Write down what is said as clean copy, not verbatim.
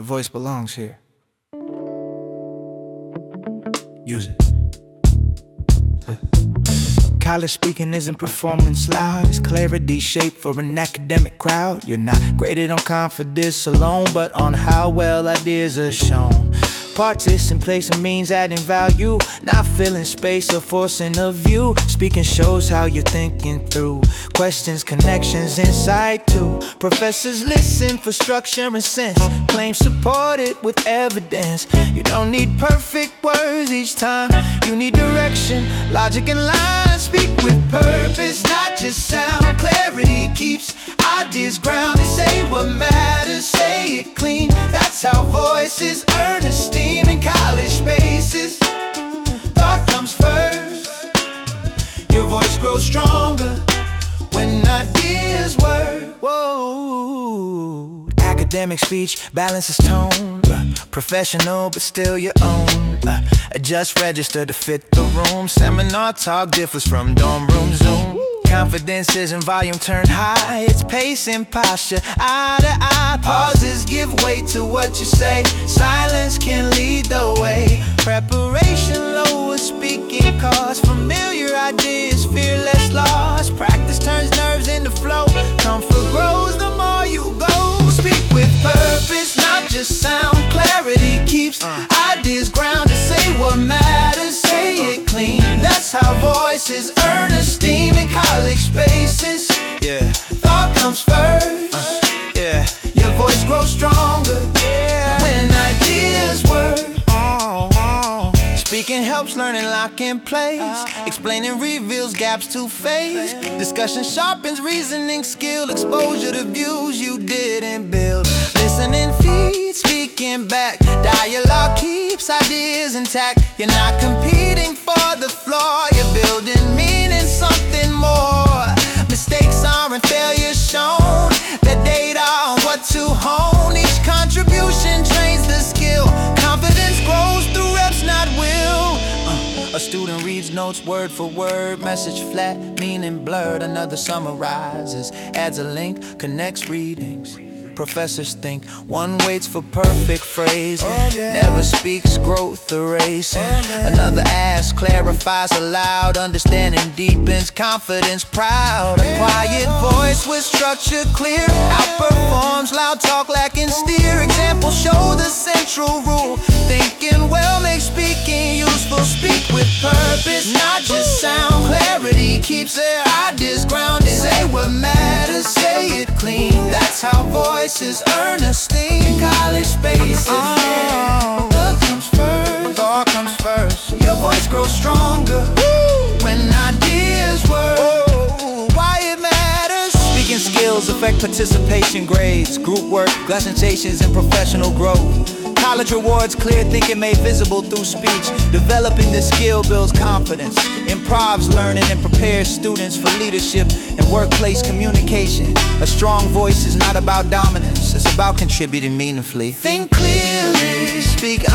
Your voice belongs here. Use it. College speaking isn't performance loud. It's clarity shaped for an academic crowd. You're not graded on confidence alone, but on how well ideas are shown. Parts in place and means adding value, not filling space or forcing a view. Speaking shows how you're thinking through questions, connections, insight too. Professors listen for structure and sense, claims supported with evidence. You don't need perfect words each time. You need direction, logic and lines. Speak with purpose, not just sound. Clarity keeps ideas grounded. Say what matters, say it clean. That's how voices earn esteem in college spaces. Thought comes first. Your voice grows stronger when ideas work. Whoa. Academic speech balances tone, professional but still your own. Adjust register to fit the room. Seminar talk differs from dorm room Zoom. Confidence isn't volume turned high. It's pace and posture, eye to eye. Pauses give weight to what you say. Silence can lead the way. Preparation lowers speaking costs. Familiar ideas, fearless loss. Practice turns nerves into flow. Comfort grows the more you go. Speak with purpose, not just sound. Clarity keeps ideas grounded. Say what matters, say it clean. That's how voices earn esteem in college spaces. Yeah, thought comes first. Yeah, your voice grows stronger. Yeah, when ideas work. Speaking helps learning lock in place. Explaining reveals gaps to face. Discussion sharpens reasoning skill. Exposure to views you didn't build. Listening feeds speaking back. Dialogue keeps ideas intact. You're not competing for the floor. You're building meaning, something more. Mistakes aren't failures shown. The data on what to hone. Each contribution trains the skill. Confidence grows through reps, not will. A student reads notes word for word. Message flat, meaning blurred. Another summarizes, adds a link, connects readings. Professors think one waits for perfect phrasing. Never speaks growth erasing. Another asks, clarifies aloud. Understanding deepens confidence proud. A quiet voice with structure clear outperforms loud talk lacking steer. Examples show the central rule. Thinking well makes speaking useful. Speak with purpose, not just sound. Clarity keeps their ideas grounded. Say what matters, say it clean. That's how voices earn esteem in college spaces. Thought comes first. Thought comes first. Your voice grows stronger when ideas work. Why it matters. Speaking skills affect participation grades, group work, presentations, and professional growth. College rewards clear thinking made visible through speech. Developing this skill builds confidence. Improves learning and prepares students for leadership and workplace communication. A strong voice is not about dominance, it's about contributing meaningfully. Think clearly, speak